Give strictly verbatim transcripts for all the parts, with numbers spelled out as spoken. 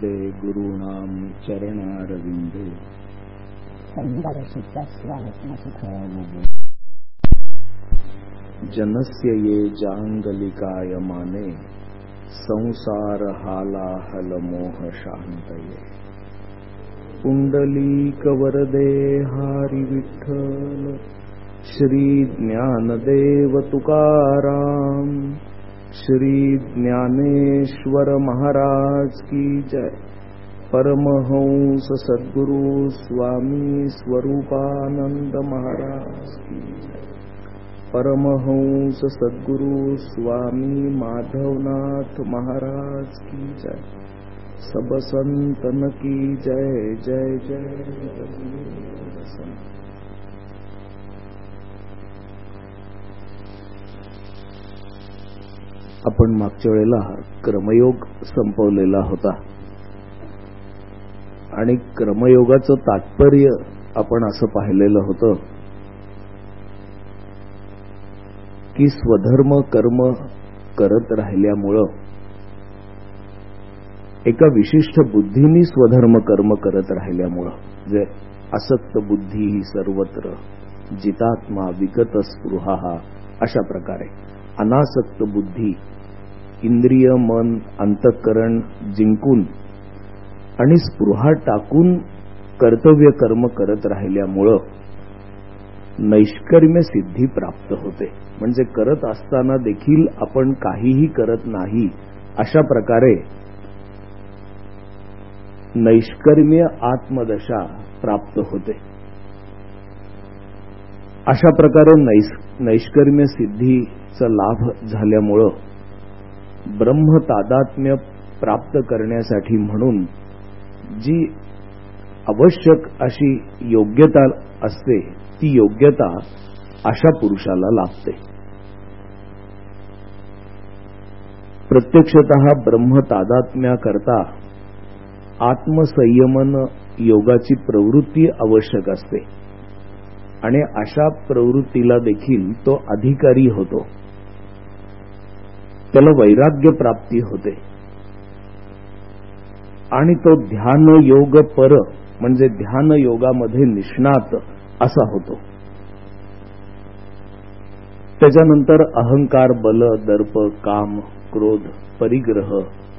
दे गुरूणां चरणारविन्दे जनस्य ये जांगलिकायमाने संसार हालाहल मोह शांतये पुंडलीक वरदे हरि विठ्ठल श्री ज्ञानदेव तुकाराम श्री ज्ञानेश्वर महाराज की जय। परमहंस सद्गुरु स्वामी स्वरूपानंद महाराज की जय। परमहंस सद्गुरु स्वामी माधवनाथ महाराज की जय। सब संतन की जय जय जय। आपण मागच्या वेळेला क्रमयोग संपवलेला होता आणि क्रमयोगाचं तात्पर्य आपण असं पाहिलेलं होतं की स्वधर्म कर्म करत राहिल्यामुळं एका विशिष्ट बुद्धीनी स्वधर्म कर्म करत राहिल्यामुळं जे असक्त बुद्धी ही सर्वत्र जितात्मा विगत स्पृहा अशा प्रकारे अनासक्त बुद्धी इंद्रिय मन अंतःकरण जिंकून आणि स्पृहा टाकून कर्तव्य कर्म करत राहिल्यामुळं नैष्कर्म्य सिद्धी प्राप्त होते। म्हणजे करत असताना देखील आपण काहीही करत नाही अशा प्रकारे नैष्कर्म्य आत्मदशा प्राप्त होते। अशा प्रकारे नैष्कर्म्य सिद्धीचा लाभ झाल्यामुळं ब्रह्म तादात्म्य प्राप्त करण्यासाठी म्हणून जी आवश्यक अशी योग्यता असते ती योग्यता अशा पुरुषाला लाभते। प्रत्यक्षतः ब्रह्म तादात्म्याकरता आत्मसंयमन योगाची प्रवृत्ती आवश्यक असते आणि अशा प्रवृत्तीला देखील तो अधिकारी होतो। त्याला वैराग्य प्राप्ती होते आणि तो ध्यान योग पर म्हणजे ध्यान योगामध्ये निष्णात असा होतो। त्याच्यानंतर अहंकार बल दर्प काम क्रोध परिग्रह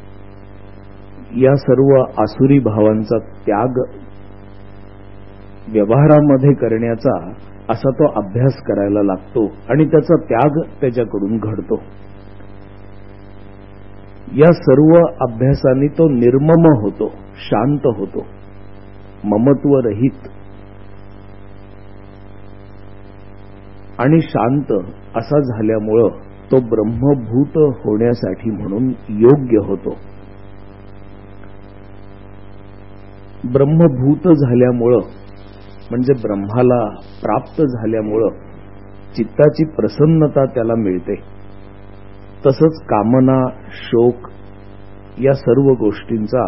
या सर्व आसुरी भावांचा त्याग व्यवहारामध्ये करण्याचा असा तो अभ्यास करायला लागतो आणि त्याचा त्याग त्याच्याकडून घडतो। या सर्व अभ्यासाने तो निर्मम होतो शांत होतो ममत्व रहित आणि शांत असा झाल्यामुळं तो ब्रह्मभूत होण्यासाठी म्हणून योग्य होतो। ब्रह्मभूत झाल्यामुळं म्हणजे ब्रह्माला प्राप्त झाल्यामुळं चित्ताची प्रसन्नता त्याला मिळते। तसंच कामना शोक या सर्व गोष्टींचा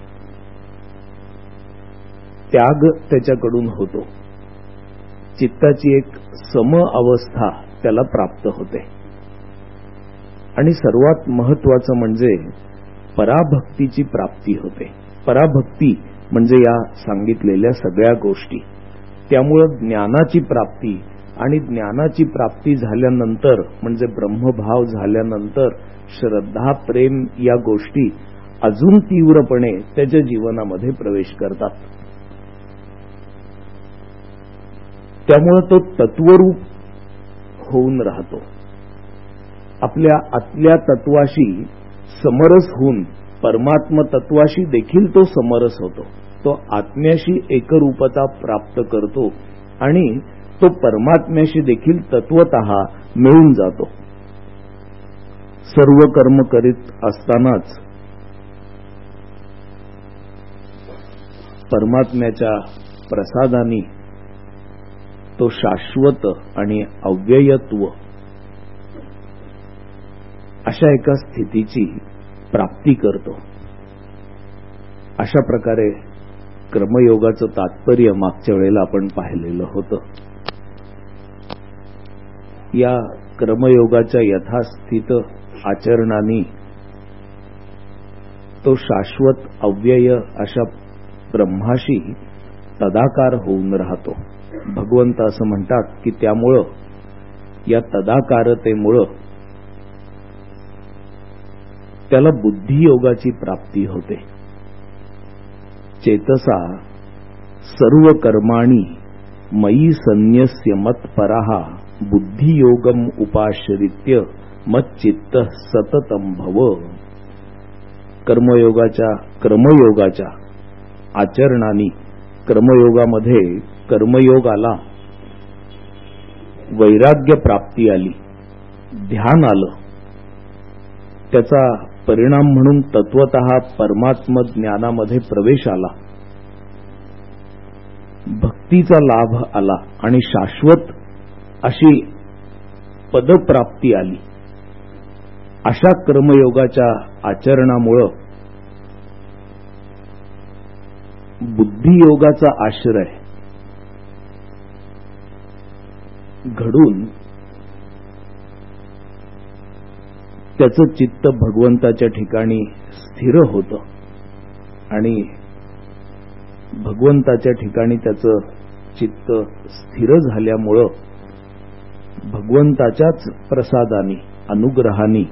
त्याग त्याच्याकडून होतो। चित्ताची एक सम अवस्था त्याला प्राप्त होते आणि सर्वात महत्वाचं म्हणजे पराभक्तीची प्राप्ती होते। पराभक्ती म्हणजे या सांगितलेल्या सगळ्या गोष्टी। त्यामुळं ज्ञानाची प्राप्ती आणि ज्ञानाची प्राप्ती झाल्यानंतर म्हणजे ब्रह्मभाव झाल्यानंतर श्रद्धा प्रेम या गोष्टी अजून तीव्रपणे त्याच्या जीवनामध्ये प्रवेश करतात। त्यामुळे तो तत्वरूप होऊन राहतो। आपल्या आतल्या तत्वाशी समरस होऊन परमात्म तत्वाशी देखील तो समरस होतो। तो आत्म्याशी एकरूपता प्राप्त करतो आणि तो परमात्म्याशी देखील तत्वतः मिळून जातो। सर्व कर्म करीत असतानाच परमात्म्याच्या प्रसादाने तो शाश्वत आणि अव्ययत्व अशा एका स्थितीची प्राप्ती करतो। अशा प्रकारे कर्मयोगाचं तात्पर्य मागच्या वेळेला आपण पाहिलेलं होतं। या कर्मयोगाच्या यथास्थित आचरणाने तो शाश्वत अव्यय अशा ब्रह्माशी तदाकार होऊन राहतो. भगवंत असं म्हणतात की त्यामुळं, या तदाकारतेमुळं त्याला बुद्धियोगाची प्राप्ती होते. चेतसा सर्व कर्माणी मयी संन्यस्य मत्परः बुद्धियोगम उपाश्रित्य मच्चित्त सततम भव. कर्मयोगाच्या क्रमयोगाच्या आचरणाने, कर्मयोगामध्ये कर्मयोग आला, वैराग्य प्राप्ती आली, ध्यान आलं, त्याचा परिणाम म्हणून तत्वतः परमात्म ज्ञानामध्ये प्रवेश आला, भक्तीचा लाभ आला आणि शाश्वत अशी पदप्राप्ती आली. अशा कर्मयोगाच्या आचरणामुळं बुद्धियोगाचा आश्रय घडून त्याचं चित्त भगवंताच्या ठिकाणी स्थिर होतं आणि भगवंताच्या ठिकाणी त्याचं चित्त स्थिर झाल्यामुळं भगवंताच्याच प्रसादाने, अनुग्रहाने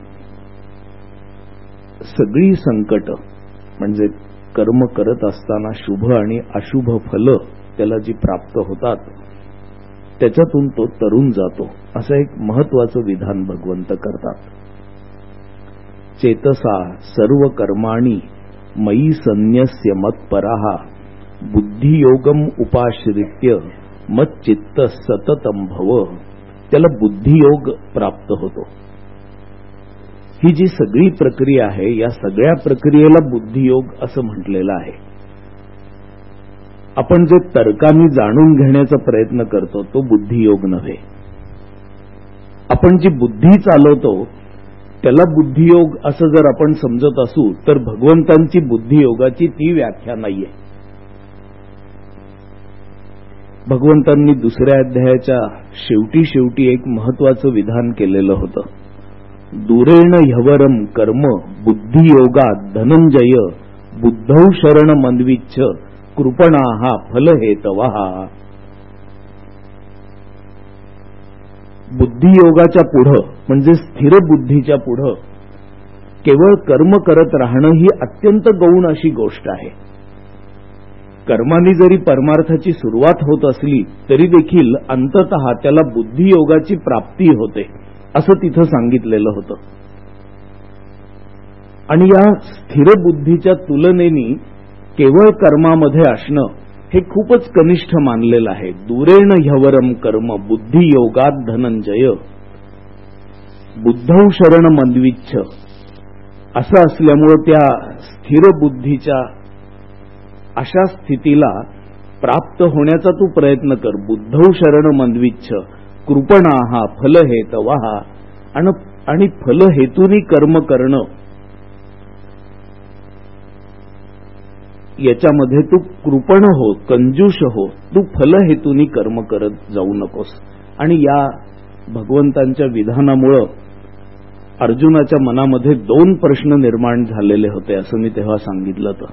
सगळी संकट, म्हणजे कर्म करत असताना शुभ आणि अशुभ फल त्याला जी प्राप्त होतात त्याच्यातून तो तरुण जातो. असं एक महत्वाचं विधान भगवंत करतात. चेतसा सर्व कर्माणी मयी संन्यस्य मत्परः बुद्धियोगम उपाश्रित्य मच्चित्त सततम भव. त्याला बुद्धियोग प्राप्त होतो. ही जी सगळी प्रक्रिया आहे, या सगळ्या प्रक्रियेला बुद्धियोग असं म्हटलेलं आहे. आपण जे तर्काने जाणून घेण्याचा प्रयत्न करतो तो बुद्धियोग नव्हे. आपण जी बुद्धी चालवतो त्याला बुद्धियोग असं जर आपण समजत असू तर भगवंतांची बुद्धियोगाची ती व्याख्या नाहीये. भगवंतांनी दुसऱ्या अध्यायाच्या शेवटी शेवटी एक महत्वाचं विधान केलेलं होतं. दूरेण ह्यवरम कर्म बुद्धियोगात धनंजय बुद्धौ शरण मन्विच्छ कृपणाः फलहेतवः. बुद्धियोगाच्या पुढं म्हणजे स्थिर बुद्धीच्या पुढं केवळ कर्म करत राहणं ही अत्यंत गौण अशी गोष्ट आहे. कर्माने जरी परमार्थाची सुरुवात होत असली तरी देखील अंततः त्याला बुद्धियोगाची प्राप्ती होते असं तिथं सांगितलेलं होतं. आणि या स्थिर बुद्धीच्या तुलनेने केवळ कर्मामध्ये असणं हे खूपच कनिष्ठ मानलेलं आहे. दूरेण ह्यवरम कर्म बुद्धियोगात धनंजय बुद्धौ शरण मन्विच्छ असं असल्यामुळं त्या स्थिर बुद्धीच्या अशा स्थितीला प्राप्त होण्याचा तू प्रयत्न कर. बुद्धौ शरण मन्विच्छ कृपणाः फलहेतवः. आणि फलहेतूनी कर्म करणं याच्यामध्ये तू कृपण हो, कंजूष हो. तू फलहेतूनी कर्म करत जाऊ नकोस. आणि या भगवंतांच्या विधानामुळं अर्जुनाच्या मनामध्ये दोन प्रश्न निर्माण झालेले होते असं मी तेव्हा सांगितलं होतं.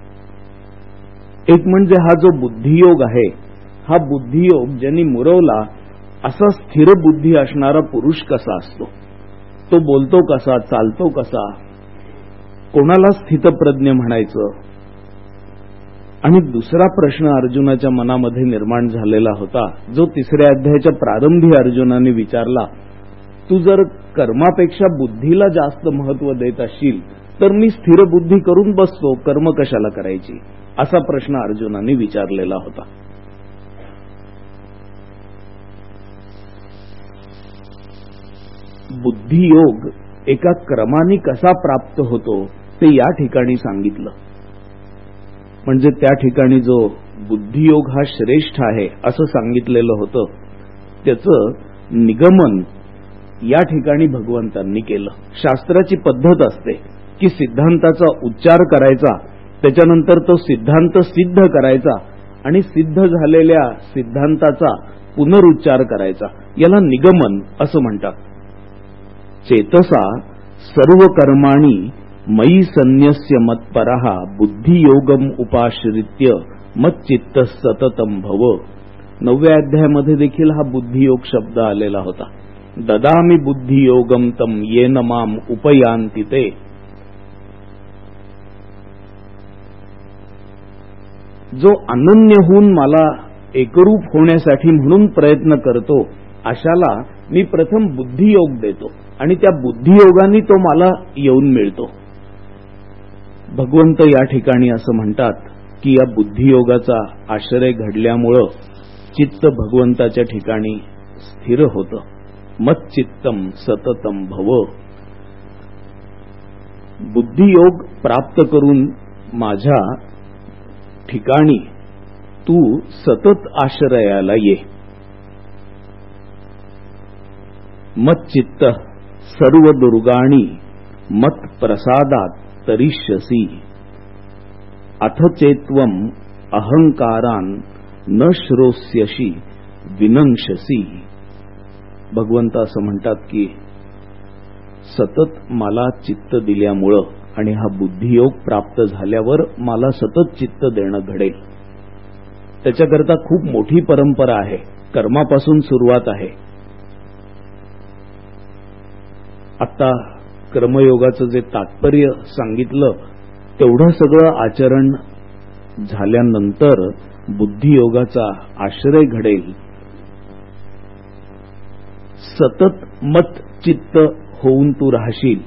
एक म्हणजे हा जो बुद्धियोग आहे, हा बुद्धियोग ज्यांनी मुरवला असा स्थिर बुद्धी असणारा पुरुष कसा असतो, तो बोलतो कसा, चालतो कसा, कोणाला स्थितप्रज्ञ म्हणायचं. आणि दुसरा प्रश्न अर्जुनाच्या मनामध्ये निर्माण झालेला होता जो तिसऱ्या अध्यायाच्या प्रारंभी अर्जुनाने विचारला, तू जर कर्मापेक्षा बुद्धीला जास्त महत्व देत असशील तर मी स्थिर बुद्धी करून बसतो, कर्म कशाला करायची, असा प्रश्न अर्जुनाने विचारलेला होता. बुद्धियोग एका क्रमाने कसा प्राप्त होतो ते या ठिकाणी सांगितलं. म्हणजे त्या ठिकाणी जो बुद्धियोग हा श्रेष्ठ आहे असं सांगितलेलं होतं त्याचं निगमन या ठिकाणी भगवंतांनी केलं. शास्त्राची पद्धत असते की सिद्धांताचा उच्चार करायचा, त्याच्यानंतर तो सिद्धांत सिद्ध करायचा आणि सिद्ध झालेल्या सिद्धांताचा पुनरुच्चार करायचा, याला निगमन असं म्हणतात. चेतसा सर्व कर्माणी मयि संन्यस्य मत्परः बुद्धियोगम उपाश्रित्य मच्चित्त सततम भव. नवव्या अध्यायामध्ये देखील हा बुद्धियोग शब्द आलेला होता. ददामि बुद्धियोगम तम येन माम उपयान्ति ते. जो अनन्य होऊन मला एकरूप होण्यासाठी म्हणून प्रयत्न करतो अशाला मी प्रथम बुद्धियोग देतो आणि त्या बुद्धियोगाने तो मला येऊन मिळतो. भगवंत या ठिकाणी असं म्हणतात की या बुद्धियोगाचा आश्रय घडल्यामुळं चित्त भगवंताच्या ठिकाणी स्थिर होतं. मच्चित्तम सततम भव. बुद्धियोग प्राप्त करून माझ्या ठिकाणी तू सतत आश्रयाला ये. मच्चित्त सर्व दुर्गाणी मत प्रसादात तरिष्यसी. अथ चेत्वम अहंकारान न श्रोष्यसी विनंक्षसी. भगवंत असं म्हणतात की सतत मला चित्त दिल्यामुळं आणि हा बुद्धियोग प्राप्त झाल्यावर मला सतत चित्त देणं घडेल. त्याच्याकरता खूप मोठी परंपरा आहे. कर्मापासून सुरुवात आहे. आता कर्मयोगाचं जे तात्पर्य सांगितलं तेवढं सगळं आचरण झाल्यानंतर बुद्धियोगाचा आश्रय घडेल. सतत मत चित्त होऊन तू राहशील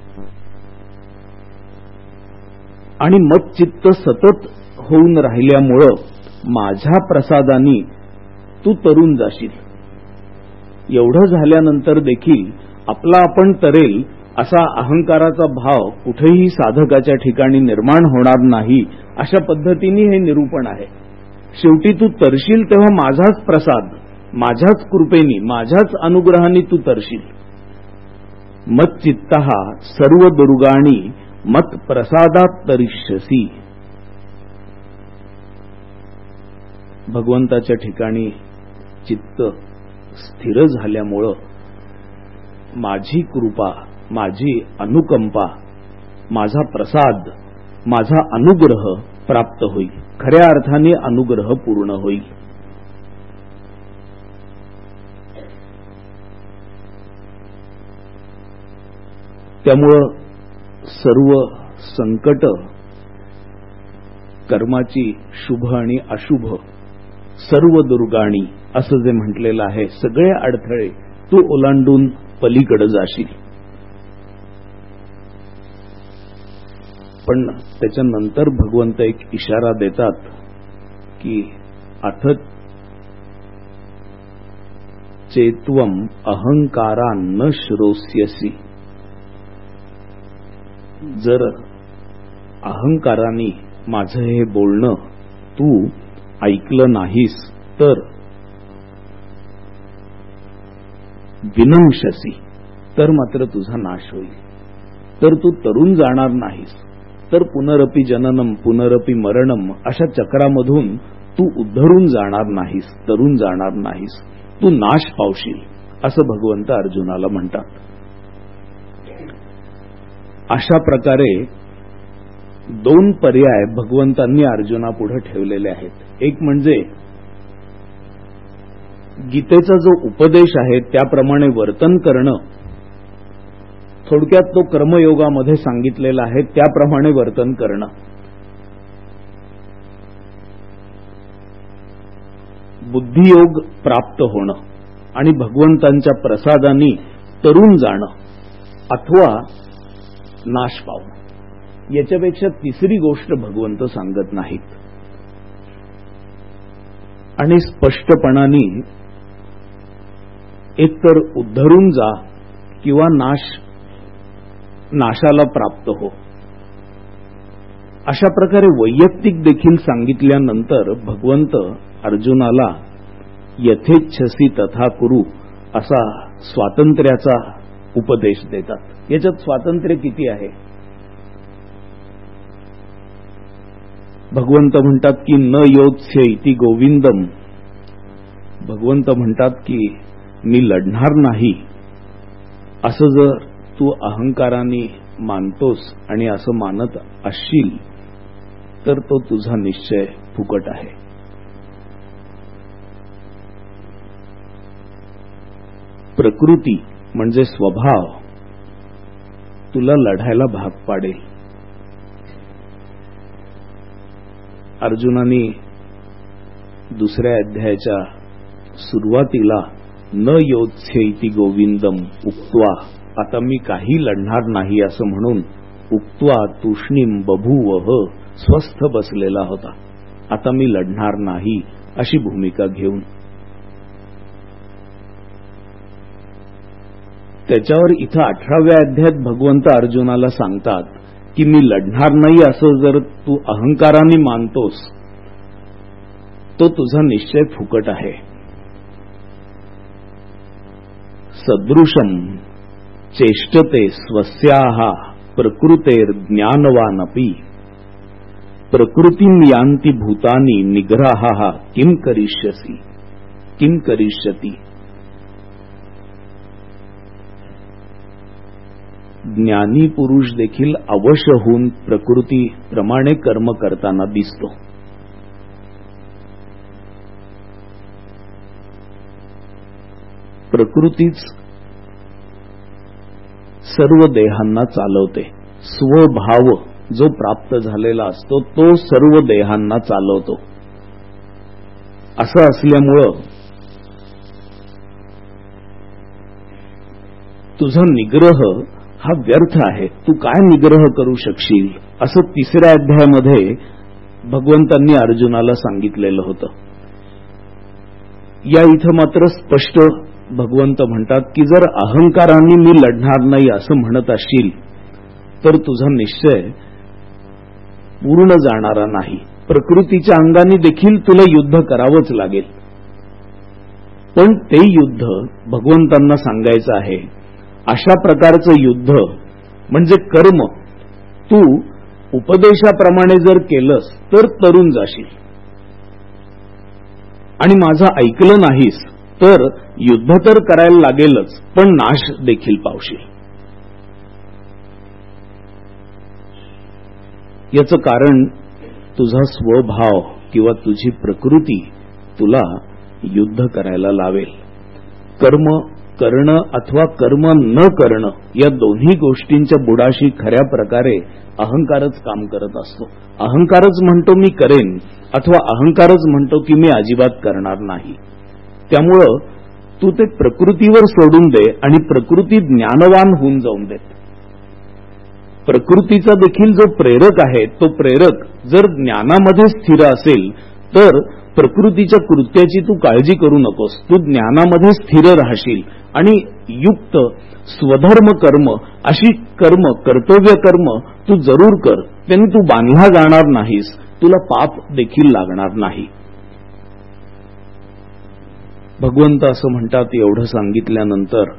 आणि मत चित्त सतत होऊन राहिल्यामुळं माझ्या प्रसादाने तू तरून जाशील. एवढं झाल्यानंतर देखील आपला आपण तरेल असा अहंकाराचा भाव कुठेही साधकाच्या ठिकाणी निर्माण होणार नाही अशा पद्धतीने हे निरूपण आहे. शेवटी तू तरशील तेव्हा माझाच प्रसाद, माझ्याच कृपेनी, माझ्याच अनुग्रहाने तू तरशील. मच्चित्तः सर्व दुर्गाणी मत प्रसादात तरिष्यसी. भगवंताच्या ठिकाणी चित्त स्थिर झाल्यामुळं माझी कृपा, माझी अनुकंपा, माझा प्रसाद, माझा अनुग्रह प्राप्त होईल. खऱ्या अर्थाने अनुग्रह पूर्ण होईल. त्यामुळं सर्व संकट, कर्माची शुभ आणि अशुभ, सर्व दुर्गाणी असं जे म्हटलेलं आहे, सगळे अडथळे तू ओलांडून पलीकडे जाशील. पण त्याच्यानंतर भगवंत एक इशारा देतात की अथ चेत्वम अहंकारा न श्रोष्यसी. जर अहंकाराने माझं हे बोलणं तू ऐकलं नाहीस तर विनंक्षसी, तर मात्र तुझा नाश होईल. तर तू तरून जाणार नाहीस, तर पुनरपि जननम पुनरपि मरणम अशा चक्रामधून तू उद्धरून जाणार नाहीस, तरून जाणार नाहीस, तू नाश पावशील असं भगवंत अर्जुनाला म्हणतात. अशा प्रकारे दोन पर्याय भगवंतांनी अर्जुनापुढे ठेवलेले आहेत. एक म्हणजे गीतेचा जो उपदेश आहे त्याप्रमाणे वर्तन करणं, थोडक्यात तो कर्मयोगामध्ये सांगितलेला आहे त्याप्रमाणे वर्तन करणं. बुद्धियोग प्राप्त होणं आणि भगवंतांच्या प्रसादाने तरून जाणं अथवा नाश पावणं. याच्यापेक्षा तिसरी गोष्ट भगवंत सांगत नाहीत. आणि स्पष्टपणाने एकतर उद्धरून जा किंवा नाश नाशाला प्राप्त हो अशा प्रकारे वैयक्तिक देखील सांगितल्यानंतर भगवंत अर्जुनाला यथेच्छसी तथा कुरु असा स्वातंत्र्याचा उपदेश देतात. याच्यात स्वातंत्र्य किती आहे? भगवंत म्हणतात की न योत्स्य इति गोविंदम. भगवंत म्हणतात की मी लढणार नाही असं जर तू अहंकाराने मानतोस आणि असं मानत असशील तर तो तुझा निश्चय फुकट आहे. प्रकृती म्हणजे स्वभाव तुला लढायला भाग पाडेल. अर्जुनाने दुसऱ्या अध्यायाच्या सुरुवातीला न योत्स्यैति गोविंदम उक्त्वा, आता मी काही लढणार नाही असं म्हणून उक्त्वा तूष्णीम बभूवः स्वस्थ बसलेला होता. आता मी लढणार नाही अशी भूमिका घेऊन. त्याच्यावर इथं अठराव्या अध्यायात भगवंत अर्जुनाला सांगतात की मी लढणार नाही असं जर तू अहंकाराने मानतोस तो तुझा निश्चय फुकट आहे. सदृशम चेष्टते स्वस्याः प्रकृतेर ज्ञानवानपि प्रकृतिं यान्ति भूतानि निग्रहाः किम करिष्यसि किम करिष्यति. ज्ञानी पुरुष देखील अवश होऊन प्रकृतीप्रमाणे कर्म करताना दिसतो. प्रकृतीच सर्व देहांना चालवते. स्वभाव जो प्राप्त झालेला असतो तो सर्व देहांना चालवतो. असं असल्यामुळं तुझा निग्रह हा व्यर्थ आहे. तू काय निग्रह करू शकशील असं तिसऱ्या अध्यायामध्ये भगवंतांनी अर्जुनाला सांगितलेलं होतं. या इथं मात्र स्पष्ट भगवंत म्हणतात की जर अहंकाराने मी लढणार नाही असं म्हणत असशील तर तुझा निश्चय पूर्ण जाणारा नाही. प्रकृतीच्या अंगाने देखील तुला युद्ध करावंच लागेल. पण ते युद्ध भगवंतांना सांगायचं आहे. अशा प्रकारचं युद्ध म्हणजे कर्म तू उपदेशाप्रमाणे जर केलंस तर तरुण जाशील आणि माझं ऐकलं नाहीस तर युद्ध तर करायला लागेलच पण नाश देखील पावशील. याचं कारण तुझा स्वभाव किंवा तुझी प्रकृती तुला युद्ध करायला लावेल. कर्म करणं अथवा कर्म न करणं या दोन्ही गोष्टींच्या बुडाशी खऱ्या प्रकारे अहंकारच काम करत असतो. अहंकारच म्हणतो मी करेन अथवा अहंकारच म्हणतो की मी अजिबात करणार नाही. त्यामुळं तू ते प्रकृतीवर सोडून दे आणि प्रकृती ज्ञानवान होऊन जाऊन दे. प्रकृतीचा देखील जो प्रेरक आहे तो प्रेरक जर ज्ञानामध्ये स्थिर असेल तर प्रकृतीच्या कृत्याची तू काळजी करू नकोस. तू ज्ञानामध्ये स्थिर राहशील आणि युक्त स्वधर्म कर्म अशी कर्म कर्तव्य कर्म तू जरूर कर. त्याने तू बांधला जाणार नाहीस. तुला पाप देखील लागणार नाही. भगवंत असं म्हणतात एवढं सांगितल्यानंतर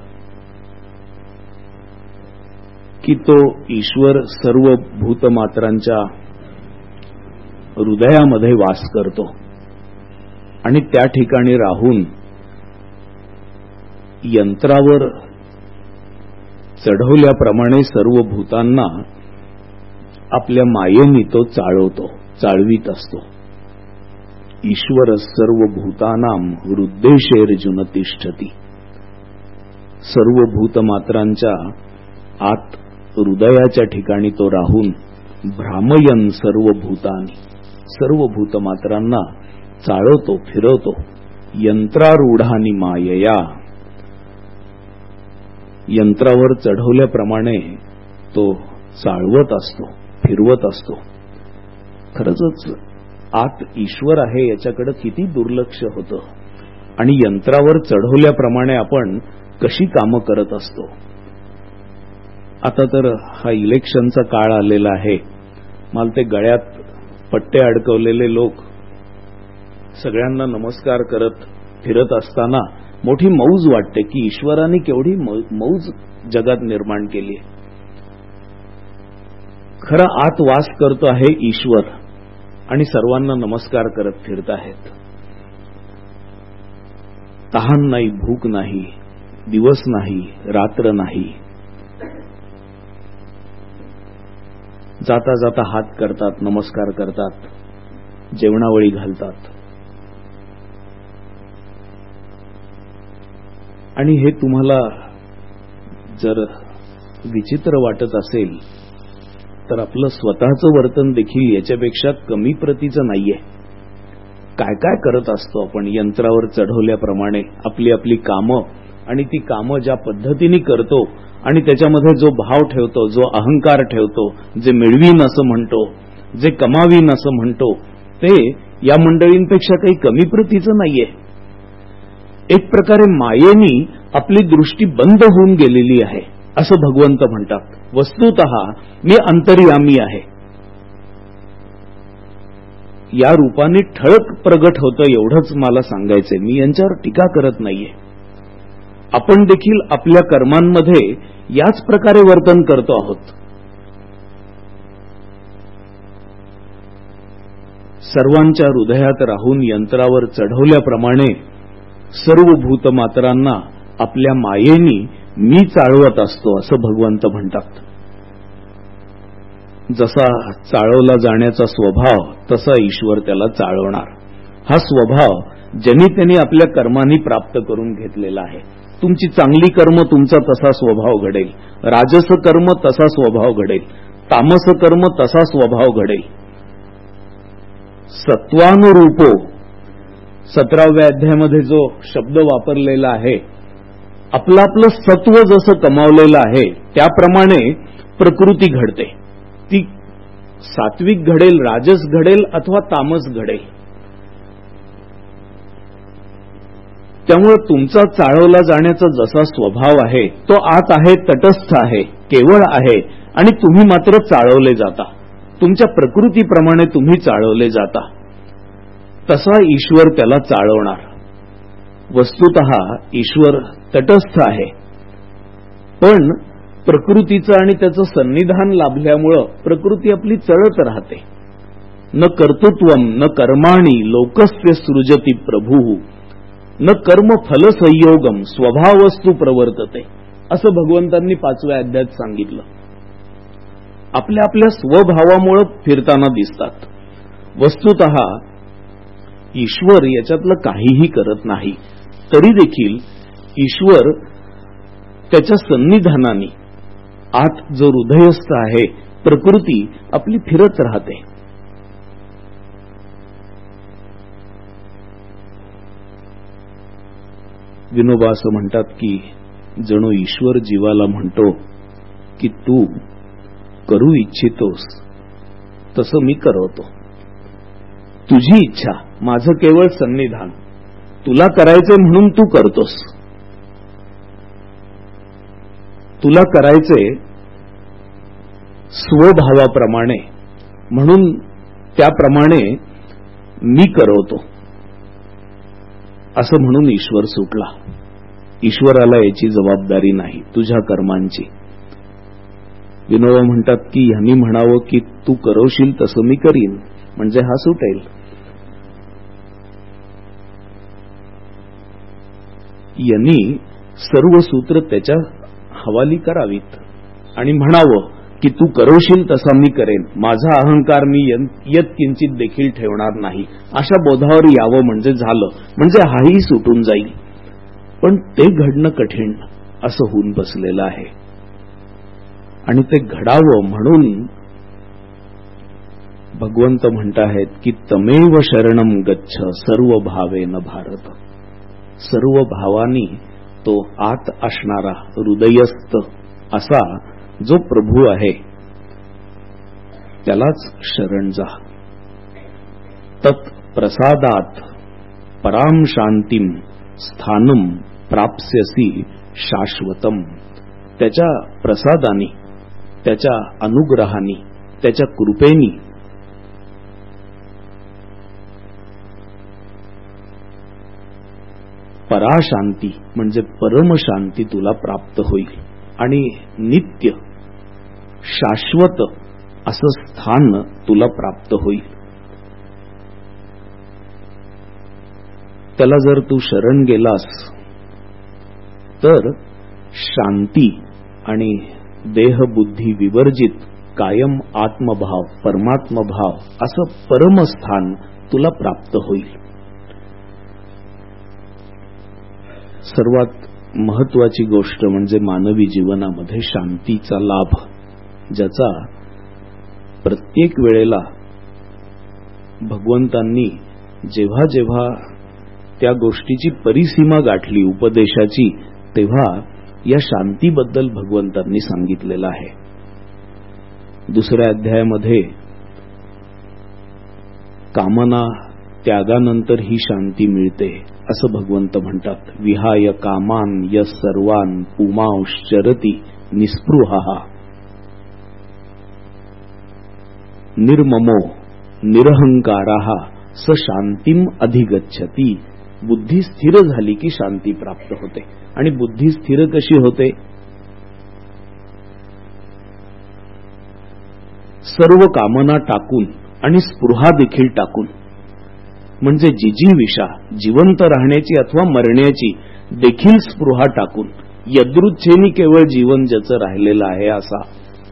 की तो ईश्वर सर्व भूतमात्रांच्या हृदयामध्ये वास करतो आणि त्या ठिकाणी राहून यंत्रावर चढवल्याप्रमाणे सर्व भूतांना आपल्या मायेने तो चाळवतो चाळवीत असतो. ईश्वर सर्व भूतानां हृद्देशेर्जुन तिष्ठती. सर्व भूतमात्रांच्या आत हृदयाच्या ठिकाणी तो राहून भ्रामयन सर्व भूतानी सर्व भूतमात्रांना चाळवतो फिरवतो. यंत्रारूढानी मायया यंत्रावर चढवल्याप्रमाणे तो चाळवत असतो फिरवत असतो. खरंच आत ईश्वर आहे याच्याकडे किती दुर्लक्ष होतं आणि यंत्रावर चढवल्याप्रमाणे आपण कशी कामं करत असतो. आता तर हा इलेक्शनचा काळ आलेला आहे. मला ते गळ्यात पट्टे अडकवलेले लोक सगळ्यांना नमस्कार करत फिरत असताना मोठी मौज वाटते की ईश्वराने केवढी मौज जगात निर्माण केली आहे. खरं आत वास करतो आहे ईश्वर आणि सर्वांना नमस्कार करत फिरत आहेत. तहान नाही भूक नाही दिवस नाही रात्र नाही. जाता जाता हात करतात, नमस्कार करतात, जेवणावळी घालतात. आणि हे तुम्हाला जर विचित्र वाटत असेल तर आपलं स्वतःचं वर्तन देखील याच्यापेक्षा कमी प्रतीचं नाहीये. काय काय करत असतो आपण यंत्रावर चढवल्याप्रमाणे आपली आपली कामं, आणि ती कामं ज्या पद्धतीने करतो आणि त्याच्यामध्ये जो भाव ठेवतो, जो अहंकार ठेवतो, जे मिळवीन असं म्हणतो, जे कमावीन असं म्हणतो, ते या मंडळींपेक्षा काही कमी प्रतीचं नाहीये. एक प्रकारे मायेनी आपली दृष्टी बंद होऊन गेलेली आहे असं भगवंत म्हणतात. वस्तुतः मी अंतर्यामी आहे. या रूपाने ठळक प्रगट होतं एवढंच मला सांगायचंय. मी यांच्यावर टीका करत नाहीये. आपण देखील आपल्या कर्मांमध्ये याच प्रकारे वर्तन करतो आहोत. सर्वांच्या हृदयात राहून यंत्रावर चढवल्याप्रमाणे सर्व भूतमात्रांना आपल्या मायेनी मी चाळवत असतो असं भगवंत म्हणतात. जसा चाळवला जाण्याचा स्वभाव तसा ईश्वर त्याला चाळवणार. हा स्वभाव ज्यांनी त्यांनी आपल्या कर्मांनी प्राप्त करून घेतलेला आहे. तुमची चांगली कर्म तुमचा तसा स्वभाव घडेल, राजस कर्म तसा स्वभाव घडेल, तामस कर्म तसा स्वभाव घडेल. सत्वानुरूपो, सतराव्या अध्यायामध्ये जो शब्द वापरलेला आहे, आपलं आपलं सत्व जसं कमावलेलं आहे त्याप्रमाणे प्रकृती घडते. ती सात्विक घडेल, राजस घडेल अथवा तामस घडेल. त्यामुळे तुमचा चाळवला जाण्याचा जसा स्वभाव आहे तो आत आहे, तटस्थ आहे, केवळ आहे, आणि तुम्ही मात्र चाळवले जाता. तुमच्या प्रकृतीप्रमाणे तुम्ही चाळवले जाता. तसा ईश्वर त्याला चाळवणार. वस्तुतः ईश्वर तटस्थ आहे, पण प्रकृतीचं आणि त्याचं सन्निधान लाभल्यामुळं प्रकृती आपली चळत राहते. न कर्तृत्वम न कर्माणी लोकस्य सृजती प्रभू न कर्म फल संयोगम स्वभावस्तु प्रवर्तते असं भगवंतांनी पाचव्या अध्यायात सांगितलं. आपल्या आपल्या स्वभावामुळे फिरताना दिसतात. वस्तुतः ईश्वर याच्यातलं काहीही करत नाही. तरी देखील ईश्वर त्याच्या सन्निधानाने आत जो हृदयस्थ आहे प्रकृती आपली फिरत राहते. विनोबा असं म्हणतात की जणू ईश्वर जीवाला म्हणतो की तू करू इच्छितोस तसं मी करवतो. तुझी इच्छा, माझं केवळ सन्निधान. तुला करायचंय म्हणून तू करतोस. तुला करायचे स्वभावाप्रमाणे म्हणून त्याप्रमाणे मी करवतो असं म्हणून ईश्वर सुटला. ईश्वराला याची जबाबदारी नाही तुझ्या कर्मांची. विनोबा म्हणतात की ह्यांनी म्हणावं की तू करवशील तसं मी करीन म्हणजे हा सुटेल. यांनी सर्व सूत्र त्याच्या हवाली करावीत आणि म्हणावं की तू करवशील तसा मी करेन, माझा अहंकार मी यत किंचित देखील ठेवणार नाही, अशा बोधावर यावं म्हणजे झालं, म्हणजे हाही सुटून जाईल. पण ते घडणं कठीण असं होऊन बसलेलं आहे. आणि ते घडावं म्हणून भगवंत म्हणताहेत की तमेव शरणम गच्छ सर्व भावेन भारत. सर्व भावानी तो आत असणारा हृदयस्थ असा जो प्रभू आहे त्यालाच शरण जा. तत् प्रसादात पराम शांतीम स्थानम प्राप्स्यसी शाश्वतम. त्याच्या प्रसादानी, त्याच्या अनुग्रहानी, त्याच्या कृपेनी पराशांती म्हणजे परमशांती तुला प्राप्त होईल आणि नित्य शाश्वत असं स्थान तुला प्राप्त होईल. त्याला जर तू शरण गेलास तर शांती आणि देहबुद्धी विवर्जित कायम आत्मभाव, परमात्मभाव असं परमस्थान तुला प्राप्त होईल. सर्वात महत्वाची गोष्ट म्हणजे मानवी जीवनामध्ये शांतीचा लाभ, ज्याचा प्रत्येक वेळेला भगवंतांनी जेव्हा जेव्हा त्या गोष्टीची परिसीमा गाठली उपदेशाची, तेव्हा या शांतीबद्दल भगवंतांनी सांगितलेलं आहे. दुसऱ्या अध्यायामध्ये कामना त्यागानंतर ही शांती मिळते असं भगवंत म्हणतात. विहाय कामान यस सर्वान पुमांश्चरती निस्पृहा निर्ममो निरहंकाराः स शांतीम अधिगच्छति. बुद्धी स्थिर झाली की शांती प्राप्त होते. आणि बुद्धी स्थिर कशी होते? सर्व कामना टाकून आणि स्पृहा देखील टाकून, म्हणजे जिजीविषा, जिवंत राहण्याची अथवा मरण्याची देखील स्पृहा टाकून, यदृच्छेने केवळ जीवन ज्याचं राहिलेलं आहे असा,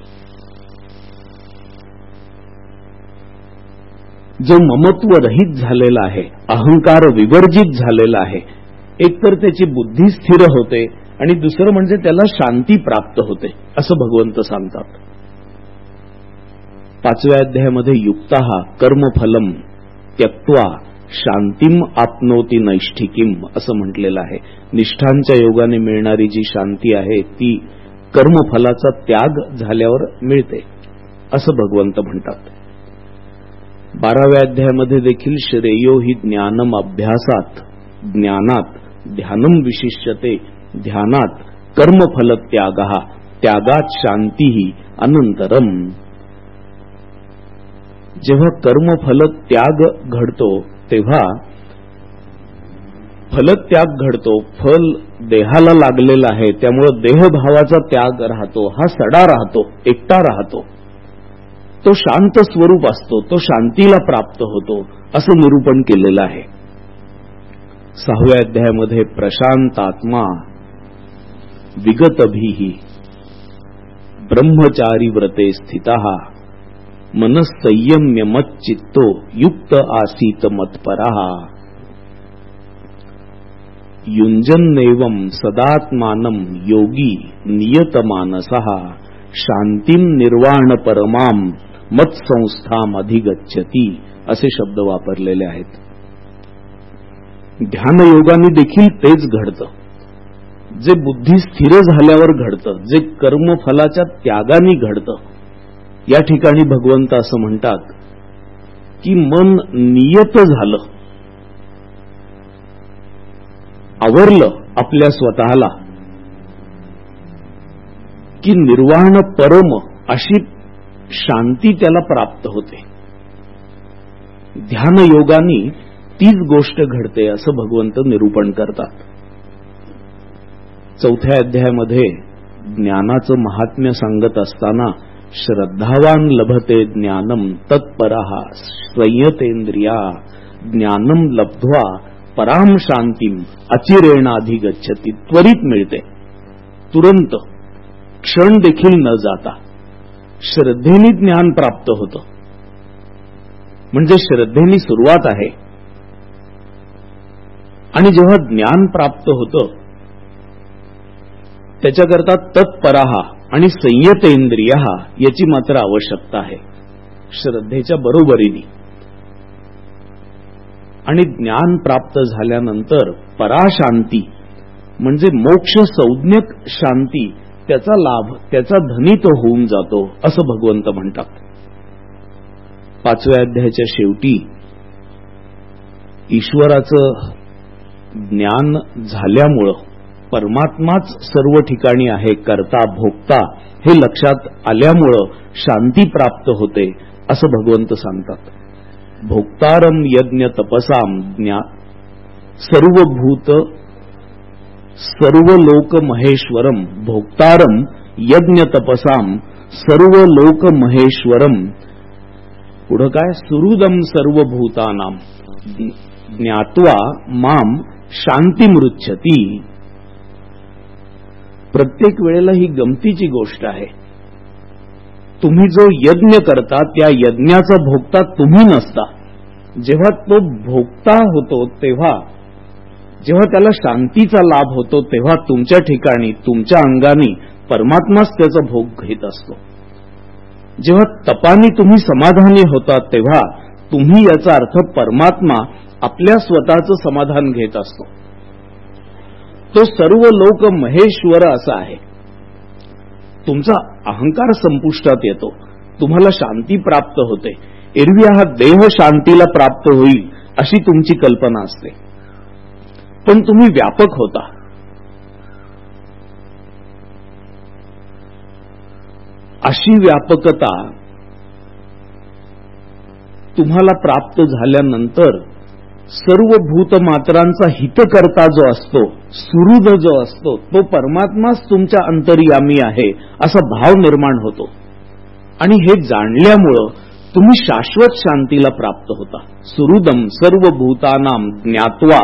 जो ममत्व रहित झालेला आहे, अहंकार विवर्जित झालेला आहे, एकतर त्याची बुद्धी स्थिर होते आणि दुसरं म्हणजे त्याला शांती प्राप्त होते असं भगवंत सांगतात. पाचव्या अध्यायामध्ये युक्तः कर्मफलम त्यक्त्वा शांतीम आपनोती नैष्ठिकीम असं म्हटलेलं आहे. निष्ठांच्या योगाने मिळणारी जी शांती आहे ती कर्मफलाचा त्याग झाल्यावर मिळते असं भगवंत म्हणतात. बाराव्या अध्यायामध्ये देखील श्रेयो हि ज्ञानम अभ्यासात ज्ञानात ध्यानम विशिष्यते ध्यानात कर्मफल त्यागः त्यागात शांती अनंतरम. जेव्हा कर्मफल त्याग घडतो तेव्हा फलत्याग घडतो. फल देहाला लागलेला आहे त्यामुळे देहभावाचा त्याग राहतो, हा सडा राहतो, एकटा राहतो, तो शांत स्वरूप असतो, तो शांतीला प्राप्त होतो असं निरूपण केलेलं आहे. सहाव्या अध्यायामध्ये प्रशांतात्मा विगतभीहि ब्रह्मचारी व्रते स्थितः मनस्संयम्य मच्चित्तो युक्त आसीत मत्परः युञ्जन्नेवं सदात्मानं योगी नियतमानसः शांतीं निर्वाण परमाम मत्संस्थाम अधिगच्छति असे शब्द वापरलेले आहेत. ध्यानयोगाने देखील तेच घडतं, जे बुद्धी स्थिर झाल्यावर घडतं, जे कर्मफलाच्या त्यागाने घडतं. या ठिकाणी भगवंत असं म्हणतात की मन नियत झालं, आवरलं आपल्या स्वतःला की निर्वाण परम अशी शांती त्याला प्राप्त होते. ध्यानयोगाने तीच गोष्ट घडते असं भगवंत निरूपण करतात. चौथ्या अध्यायामध्ये ज्ञानाचं महात्म्य सांगत असताना श्रद्धावान लभते ज्ञानम तत्परः संयतेंद्रिया ज्ञानम लब्ध्वा पराम शांतीम अचिरेणाधिगच्छति. त्वरित मिळते, तुरंत, क्षण देखील न जाता श्रद्धेने ज्ञान प्राप्त होतं. म्हणजे श्रद्धेने सुरुवात आहे आणि जेव्हा ज्ञान प्राप्त होतं त्याच्याकरता तत्परः आणि संयतेंद्रिय याची मात्र आवश्यकता आहे श्रद्धेच्या बरोबरीने. आणि ज्ञान प्राप्त झाल्यानंतर पराशांती म्हणजे मोक्ष संज्ञक शांती, त्याचा लाभ, त्याचा धनी तो होऊन जातो असं भगवंत म्हणतात. पाचव्या अध्यायाच्या शेवटी ईश्वराचं ज्ञान झाल्यामुळं परमात्माच सर्व ठिकाणी आहे, कर्ता भोक्ता हे लक्षात आल्यामुळं शांती प्राप्त होते असं भगवंत सांगतात. भोक्तारम यज्ञ तपसाम ज्ञा सर्वभूत सर्व लोक महेश्वरम भोक्तारम यज्ञ तपसाम सर्व लोक महेश्वरम. पुढं काय? सुहृदम सर्वभूतानाम ज्ञात्वा माम शांतिमृच्छति. प्रत्येक वेळेला ही गमतीची गोष्ट आहे तुम्ही जो यज्ञ करता त्या यज्ञाचा भोगता तुम्ही नसता. जेव्हा तो भोगता होतो तेव्हा, जेव्हा त्याला शांतीचा लाभ होतो तेव्हा तुमच्या ठिकाणी तुमच्या अंगाने परमात्माच त्याचा भोग घेत असतो. जेव्हा तपानी तुम्ही समाधानी होता तेव्हा तुम्ही, याचा अर्थ परमात्मा आपल्या स्वतःचं समाधान घेत असतो. तो सर्व लोक महेश्वर असा आहे. तुमचा अहंकार संपुष्टात येतो, तुम्हाला शांती प्राप्त होते. एरवी हा देह शांतीला प्राप्त होईल अशी तुमची कल्पना असते, पण तुम्ही व्यापक होता. अशी व्यापकता तुम्हाला प्राप्त झाल्यानंतर सर्व भूतमात्रांचा हितकर्ता जो असतो, सुहृद जो असतो, तो परमात्माच तुमच्या अंतर्यामी आहे असा भाव निर्माण होतो. आणि हे जाणल्यामुळं तुम्ही शाश्वत शांतीला प्राप्त होता. सुहृदम सर्व भूतानाम ज्ञात्वा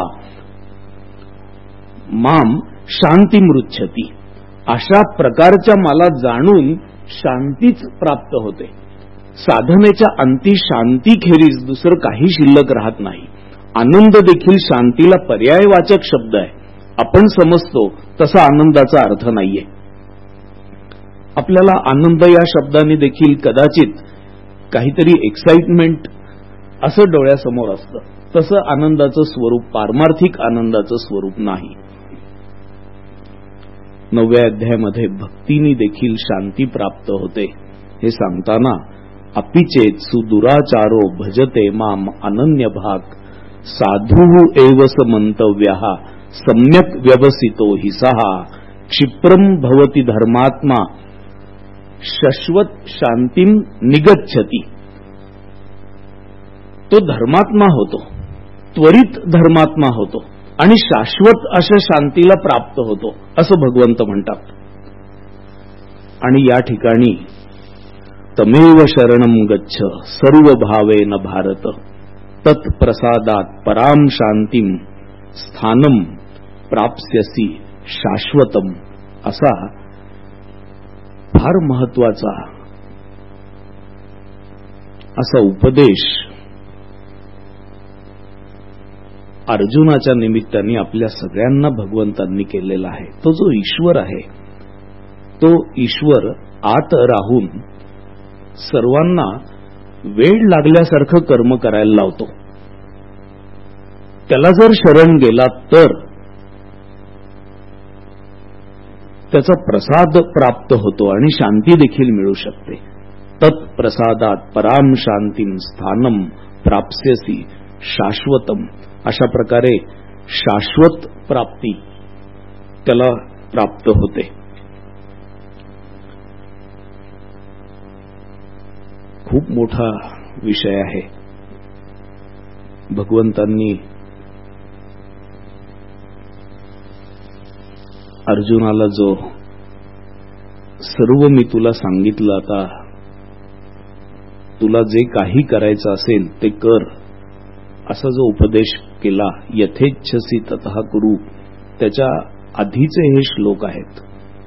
माम शांतिमृच्छती. अशा प्रकारच्या मला जाणून शांतीच प्राप्त होते. साधनेच्या अंती शांतीखेरीज दुसरं काही शिल्लक राहत नाही. आनंद देखील शांतीला पर्यायवाचक शब्द आहे. आपण समजतो तसा आनंदाचा अर्थ नाहीये. आपल्याला आनंद या शब्दाने देखील कदाचित काहीतरी एक्साइटमेंट असं डोळ्यासमोर असतं. तसं आनंदाचं स्वरूप, पारमार्थिक आनंदाचं स्वरूप नाही. नवव्या अध्यायामध्ये भक्तीनी देखील शांती प्राप्त होते हे सांगताना, अपिचेत सुदुराचारो भजते माम अनन्य भाग साधु एव समंतव्यः सम्यक व्यवसितो हि सहा क्षिप्रम भवति धर्मात्मा शाश्वत शांतीम निगच्छति. तो धर्मात्मा होतो, त्वरित धर्मात्मा होतो आणि शाश्वत अशा शांतीला प्राप्त होतो असं भगवंत म्हणतात. आणि या ठिकाणी तमेव शरणम गच्छ सर्व भावेन भारत तत्प्रसादात पराम शांतीम स्थानम प्राप्स्यसी शाश्वतम असा फार महत्वाचा असा उपदेश अर्जुनाच्या निमित्ताने आपल्या सगळ्यांना भगवंतांनी केलेला आहे. तो जो ईश्वर आहे, तो ईश्वर आत राहून सर्वांना वेळ लागल्यासारखं कर्म करायला लावतो. त्याला जर शरण गेला तर त्याचा प्रसाद प्राप्त होतो आणि शांती देखील मिळू शकते. तत्प्रसादात पराम शांतीम स्थानम प्राप्स्यसी शाश्वतम. अशा प्रकारे शाश्वत प्राप्ती त्याला प्राप्त होते. खूप मोठा विषय आहे. भगवंतांनी अर्जुनाला जो सर्व मी तुला सांगितलं, आता तुला जे काही करायचं असेल ते कर असा जो उपदेश केला, यथेच्छसी ततः कुरु, त्याच्या आधीचे हे श्लोक आहेत.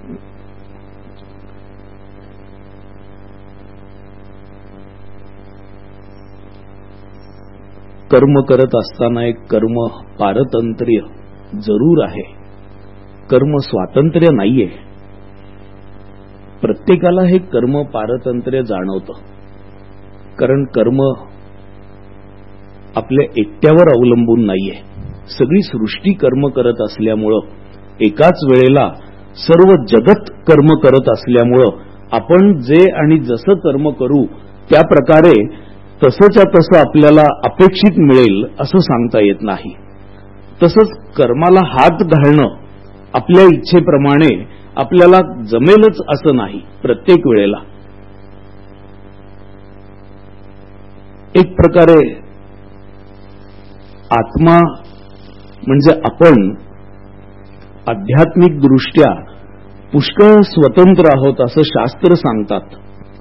कर्म करत असताना एक कर्म पारतंत्र्य जरूर आहे. कर्म स्वातंत्र्य नाहीये. प्रत्येकाला हे कर्म पारतंत्र्य जाणवतं, कारण कर्म आपल्या एकट्यावर अवलंबून नाहीये. सगळी सृष्टी कर्म करत असल्यामुळं, एकाच वेळेला सर्व जगत कर्म करत असल्यामुळं आपण जे आणि जसं कर्म करू त्या प्रकारे तसंच्या तसं आपल्याला अपेक्षित मिळेल असं सांगता येत नाही. तसंच कर्माला हात घालणं आपल्या इच्छेप्रमाणे आपल्याला जमेलच असं नाही. प्रत्येक वेळेला एक प्रकारे आत्मा म्हणजे आपण आध्यात्मिक दृष्ट्या पुष्कळ स्वतंत्र आहोत असं शास्त्र सांगतात.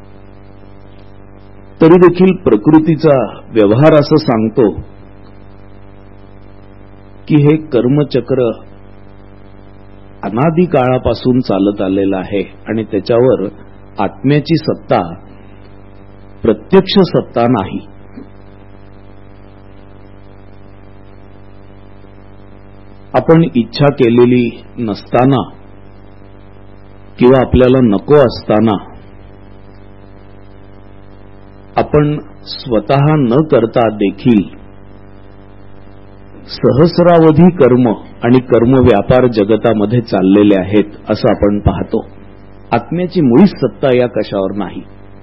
तरी देखील प्रकृतीचा व्यवहार असं सांगतो की हे कर्मचक्र अनादी काळापासून चालत आलेलं आहे आणि त्याच्यावर आत्म्याची सत्ता प्रत्यक्ष सत्ता नाही. आपण इच्छा केलेली नसताना किंवा आपल्याला नको असताना आपण स्वतः न करता देखील सहस्रावधी कर्म आणि कर्म व्यापार जगतामध्ये चाललेले आहेत असं आपण पाहतो. आत्म्याची मुळीच सत्ता या कशावर नाही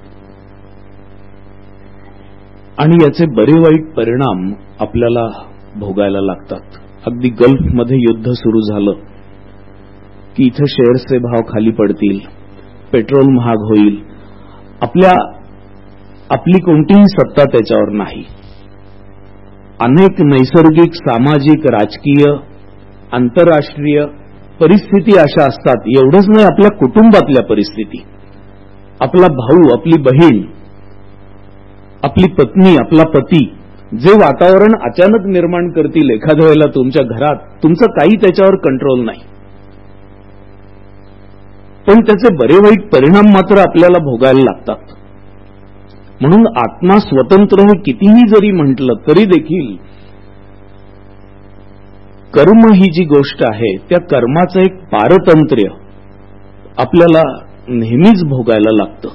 आणि याचे बरे वाईट परिणाम आपल्याला भोगायला लागतात. अगदी गल्फमध्ये युद्ध सुरू झालं की इथं शेअर्सचे भाव खाली पडतील, पेट्रोल महाग होईल. आपल्या आपली कोणतीही सत्ता त्याच्यावर नाही. अनेक नैसर्गिक, सामाजिक, राजकीय, आंतरराष्ट्रीय परिस्थिती अशा असतात. एवढंच नाही, आपल्या कुटुंबातल्या परिस्थिती, आपला भाऊ, आपली बहीण, आपली पत्नी, आपला पती जे वातावरण अचानक निर्माण करतील एखाद्या वेळेला तुमच्या घरात, तुमचं काही त्याच्यावर कंट्रोल नाही, पण त्याचे बरे वाईट परिणाम मात्र आपल्याला भोगायला लागतात. म्हणून आत्मा स्वतंत्र हे कितीही जरी म्हटलं तरी देखील कर्म ही जी गोष्ट आहे त्या कर्माचं एक पारतंत्र्य आपल्याला नेहमीच भोगायला लागतं.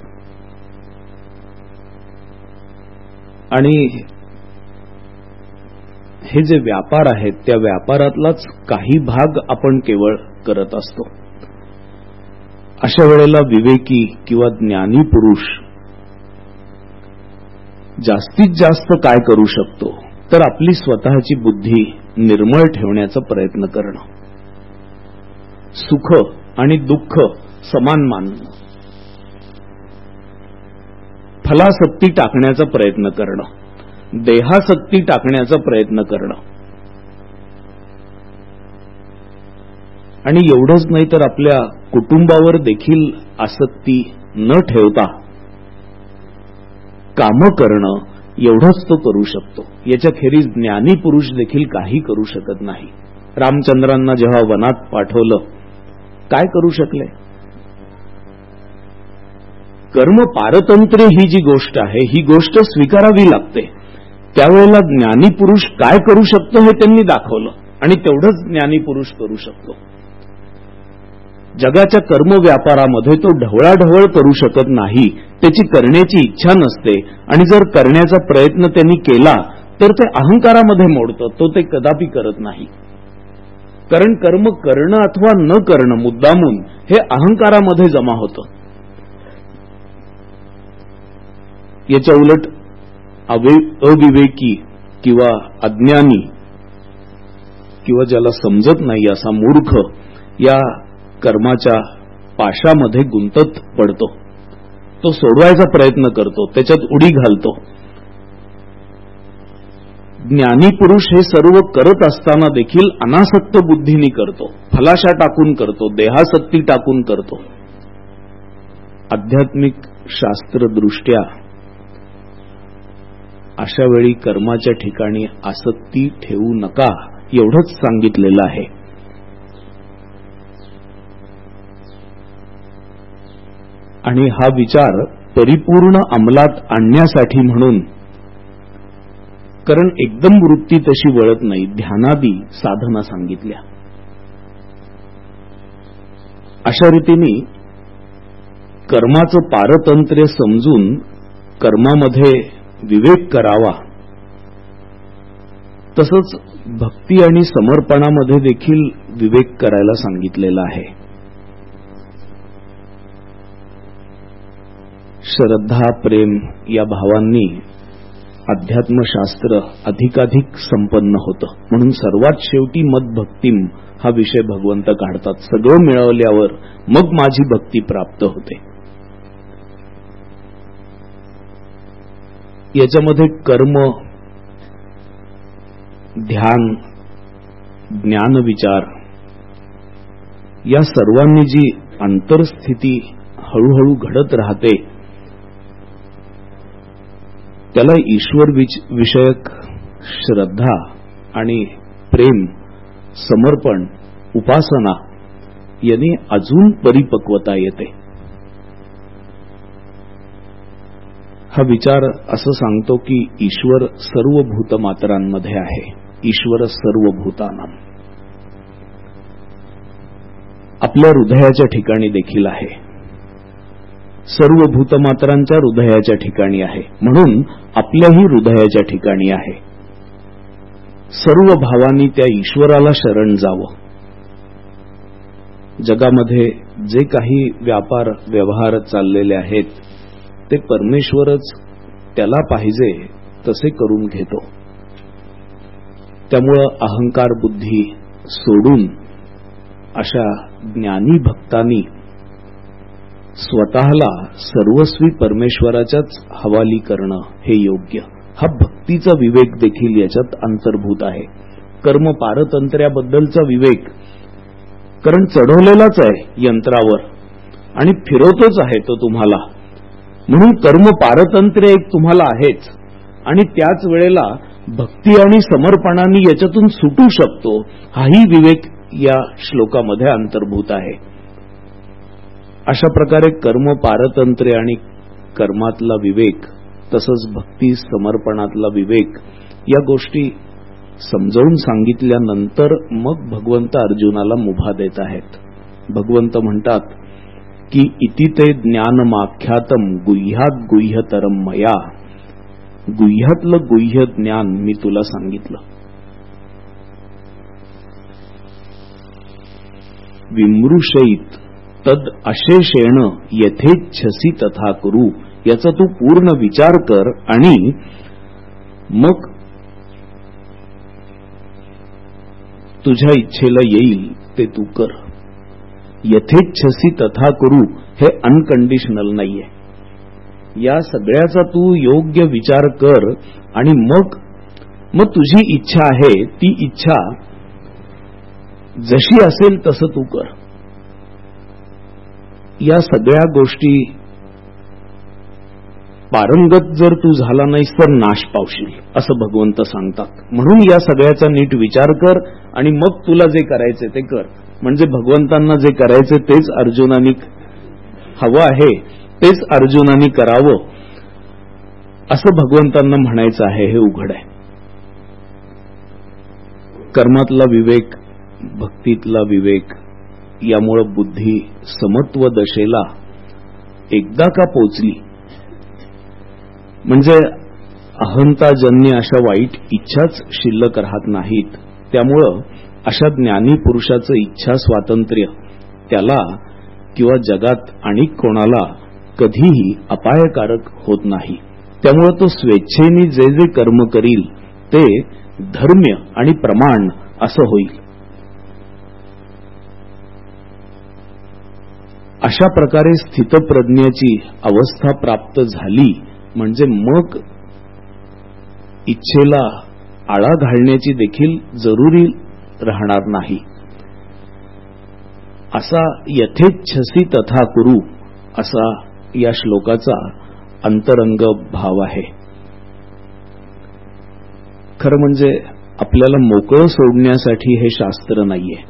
आणि हे जे व्यापार आहेत त्या व्यापारातलाच काही भाग आपण केवळ करत असतो. अशा वेळेला विवेकी किंवा ज्ञानी पुरुष जास्तीत जास्त काय करू शकतो तर आपली स्वतःची बुद्धी निर्मळ ठेवण्याचा प्रयत्न करणं, सुख आणि दुःख समान मानणं, फलासक्ती टाकण्याचा प्रयत्न करणं, देहासक्ती टाकण्याचा प्रयत्न करणं. आणि एवढंच नाही तर आपल्या कुटुंबावर देखील आसक्ती न ठेवता कामं करणं, एवढंच तो करू शकतो. याच्या खेरीज ज्ञानी पुरुष देखील काही करू शकत नाही. रामचंद्रांना जेव्हा वनात पाठवलं, काय करू शकले? कर्म पारतंत्र्य ही जी गोष्ट आहे ही गोष्ट स्वीकारावी लागते. त्यावेळेला ज्ञानी पुरुष काय करू शकतो हे त्यांनी दाखवलं आणि तेवढंच ज्ञानी पुरुष करू शकतो. जगाच्या कर्म व्यापारामध्ये तो ढवळाढवळ करू शकत नाही, त्याची करण्याची इच्छा नसते आणि जर करण्याचा प्रयत्न त्यांनी केला तर ते अहंकारामध्ये मोडतं, तो ते कदापि करत नाही. कारण कर्म करणं अथवा न करणं मुद्दामून हे अहंकारामध्ये जमा होतं. याच्या उलट अविवेकी किंवा अज्ञानी किंवा ज्याला समजत नाही असा मूर्ख या कर्माच्या पाशामध्ये गुंतत पडतो. तो सोडवायचा प्रयत्न करतो, त्याच्यात उडी घालतो. ज्ञानी पुरुष हे सर्व करत असताना देखील अनासक्त बुद्धीने करतो, फलाशा टाकून करतो, देहासक्ती टाकून करतो. आध्यात्मिक शास्त्रदृष्ट्या अशा वेळी कर्माच्या ठिकाणी आसक्ती ठेवू नका एवढंच सांगितलेलं आहे. आणि हा विचार परिपूर्ण अंमलात आणण्यासाठी म्हणून, कारण एकदम वृत्ती तशी वळत नाही, ध्यानादी साधना सांगितल्या. अशा रीतीने कर्माचं पारतंत्र्य समजून कर्मामध्ये विवेक करावा. तसंच भक्ती आणि समर्पणामध्ये देखील विवेक करायला सांगितलेला आहे. श्रद्धा, प्रेम या भावांनी अध्यात्मशास्त्र अधिकाधिक संपन्न होतं. म्हणून सर्वात शेवटी मद भक्तिम हा विषय भगवंत काढतात. सगळं मिळवल्यावर मग माझी भक्ती प्राप्त होते. याच्यामध्ये कर्म, ध्यान, ज्ञानविचार या सर्वांनी जी अंतरस्थिती हळूहळू घडत राहते त्याला ईश्वर विषयक श्रद्धा आणि प्रेम, समर्पण, उपासना यांनी अजून परिपक्वता येते. हा विचार असं सांगतो की ईश्वर सर्व भूतमात्रांमध्ये आहे. ईश्वर सर्व भूतानां. आपल्या हृदयाच्या ठिकाणी देखील आहे. सर्व भूतमात्रांच्या हृदयाच्या ठिकाणी आहे, म्हणून आपल्याही हृदयाच्या ठिकाणी आहे. सर्व भावांनी त्या ईश्वराला शरण जावं. जगामध्ये जे काही व्यापार व्यवहार चाललेले आहेत ते परमेश्वरच त्याला पाहिजे तसे करून घेतो. त्यामुळं अहंकार बुद्धी सोडून अशा ज्ञानी भक्तांनी स्वतःला सर्वस्वी परमेश्वराच्याच हवाली करणं हे योग्य. हा भक्तीचा विवेक देखील याच्यात अंतर्भूत आहे. कर्म पारतंत्र्याबद्दलचा विवेक, कारण चढवलेलाच आहे यंत्रावर आणि फिरवतोच आहे तो तुम्हाला, म्हणून कर्म पारतंत्र्य एक तुम्हाला आहेच. आणि त्याच वेळेला भक्ती आणि समर्पणाने याच्यातून सुटू शकतो, हाही विवेक या श्लोकामध्ये अंतर्भूत आहे. अशा प्रकारे कर्म पारतंत्र्य आणि कर्मातला विवेक, तसंच भक्ती समर्पणातला विवेक या गोष्टी समजावून सांगितल्यानंतर मग भगवंत अर्जुनाला मुभा देत आहेत. भगवंत म्हणतात की इति ते ज्ञानमाख्यातम गुह्यात गुह्यतरम मया. गुह्यातलं गुह्य ज्ञान मी तुला सांगितलं. विमृशैत तद अशेषेण यथेच्छसी तथा कुरु. याचा तू पूर्ण विचार कर आणि मग तुझ्या इच्छेला येईल ते तू कर. यथेच्छसी तथा कुरु हे अनकंडिशनल नाहीये. या सगळ्याचा तू योग्य विचार कर आणि मग मग तुझी इच्छा आहे ती इच्छा जशी असेल तसं तू कर. या सगळ्या गोष्टी पारंगत जर तू झाला नाहीस तर नाश पावशील असं भगवंत सांगतात. म्हणून या सगळ्याचा नीट विचार कर आणि मग तुला जे करायचे ते कर. म्हणजे भगवंतांना जे करायचे तेच अर्जुनानी हवं आहे, तेच अर्जुनानी करावं असं भगवंतांना म्हणायचं आहे. हे उघड आहे. कर्मातला विवेक, भक्तीतला विवेक यामुळं बुद्धी समत्व दशेला एकदा का पोचली म्हणजे अहंताजन्य अशा वाईट इच्छाच शिल्लक राहत नाहीत. त्यामुळं अशा ज्ञानी पुरुषाचं इच्छा स्वातंत्र्य त्याला किंवा जगात आणि कोणाला कधीही अपायकारक होत नाही. त्यामुळं तो स्वेच्छेने जे जे कर्म करील ते धर्म्य आणि प्रमाण असं होईल. अशा प्रकारे स्थितप्रज्ञाची अवस्था प्राप्त झाली म्हणजे मग इच्छेला आळा घालण्याची देखील जरुरी राहणार नाही. असा यथेच्छसी तथा कुरु असा या श्लोकाचा अंतरंग भाव आहे. खरं म्हणजे आपल्याला मोकळं सोडण्यासाठी हे शास्त्र नाहीये.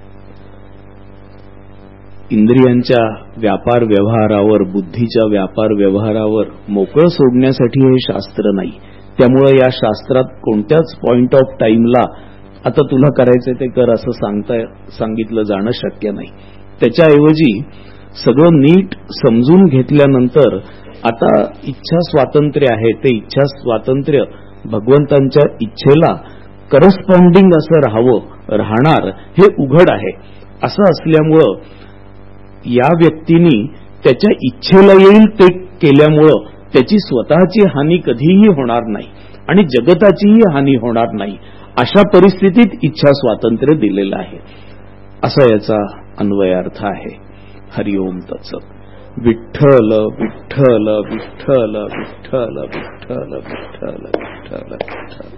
इंद्रियांच्या व्यापार व्यवहारावर, बुद्धीच्या व्यापार व्यवहारावर मोकळं सोडण्यासाठी हे शास्त्र नाही. त्यामुळे या शास्त्रात कोणत्याच पॉइंट ऑफ टाइमला आता तुला करायचं ते कर असं सांगता सांगितलं जाणं शक्य नाही. त्याच्याऐवजी सगळं नीट समजून घेतल्यानंतर आता इच्छा स्वातंत्र्य आहे, ते इच्छा स्वातंत्र्य भगवंतांच्या इच्छेला करस्पॉन्डिंग असं राहावं, राहणार हे उघड आहे. असं असल्यामुळं या व्यक्तीनी त्याच्या इच्छेला येईल ते केल्यामुळं त्याची स्वतःची हानी कधीही होणार नाही आणि जगताचीही हानी होणार नाही. अशा परिस्थितीत इच्छा स्वातंत्र्य दिलेलं आहे असा याचा अन्वयार्थ आहे. हरिओम तत्सत. विठ्ठल विठ्ठल विठ्ठल विठ्ठल विठ्ठल विठ्ठल विठ्ठल विठ्ठल.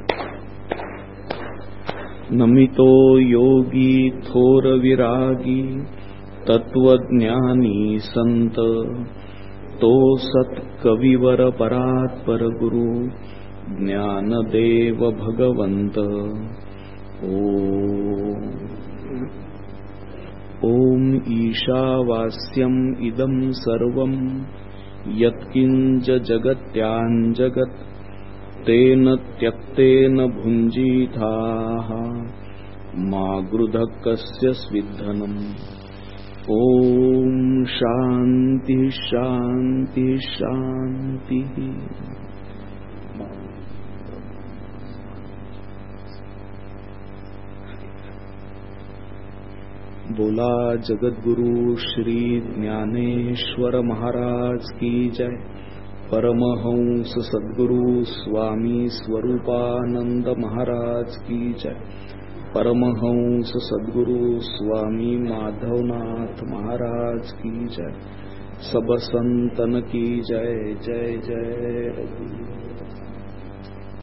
नमितो योगी थोर विरागी तत्वज्ञानी संत तो सत कविवर परात्पर गुरु ज्ञानदेव भगवंत. ओम ओम ईशावास्यम इदं सर्वं यत्किंच जगत्यां जगत् तेन त्यक्तेन भुञ्जीथाः मा गृधः कस्य स्विद्धनम्। ओम शांति शांति शांति। बोला जगद्गुरु श्री ज्ञानेश्वर महाराज की जय। परमहंस सद्गुरु स्वामी स्वरूपानंद महाराज की जय। परमहंस सद्गुरु स्वामी माधवनाथ महाराज की जय। सब संतन की जय जय जय।